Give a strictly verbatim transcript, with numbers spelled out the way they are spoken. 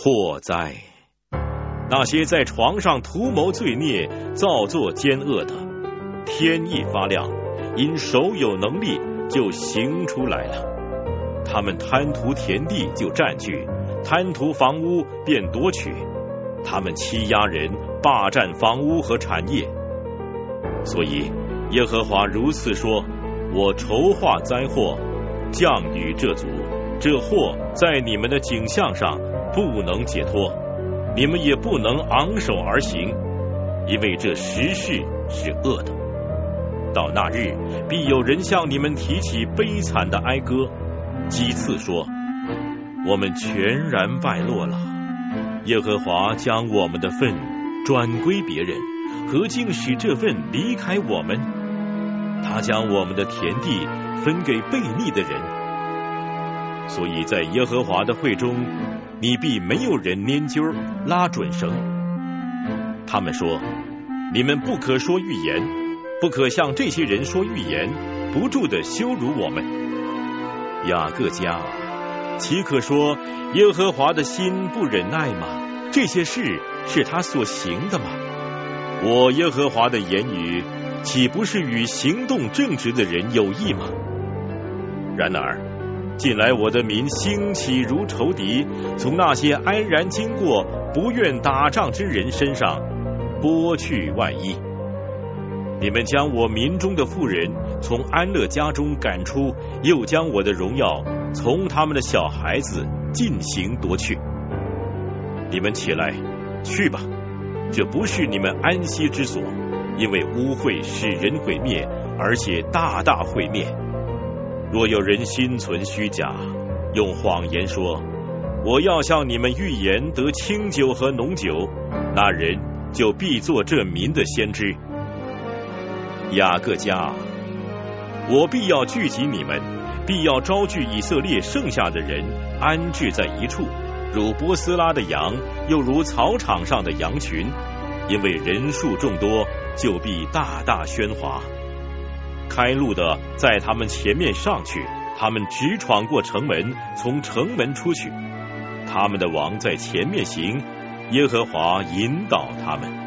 祸哉！那些在床上图谋罪孽、造作奸恶的，天一发亮，因手有能力就行出来了。他们贪图田地就占据，贪图房屋便夺取。他们欺压人，霸占房屋和产业。所以耶和华如此说：我筹划灾祸，降于这族，这祸在你们的景象上不能解脱，你们也不能昂首而行，因为这时事是恶的。到那日，必有人向你们提起悲惨的哀歌，几次说：我们全然败落了，耶和华将我们的份转归别人，何竟使这份离开我们？他将我们的田地分给悖逆的人。所以在耶和华的会中，你必没有人拈阄拉准绳。他们说：你们不可说预言，不可向这些人说预言，不住地羞辱我们。雅各家，岂可说耶和华的心不忍耐吗？这些事是他所行的吗？我耶和华的言语，岂不是与行动正直的人有益吗？然而近来我的民兴起如仇敌，从那些安然经过不愿打仗之人身上剥去外衣。你们将我民中的妇人从安乐家中赶出，又将我的荣耀从他们的小孩子尽行夺去。你们起来去吧，这不是你们安息之所，因为污秽使人毁灭，而且大大毁灭。若有人心存虚假，用谎言说我要向你们预言得清酒和浓酒，那人就必做这民的先知。雅各家，我必要聚集你们，必要招聚以色列剩下的人，安置在一处，如波斯拉的羊，又如草场上的羊群，因为人数众多，就必大大喧哗。开路的在他们前面上去，他们直闯过城门，从城门出去。他们的王在前面行，耶和华引导他们。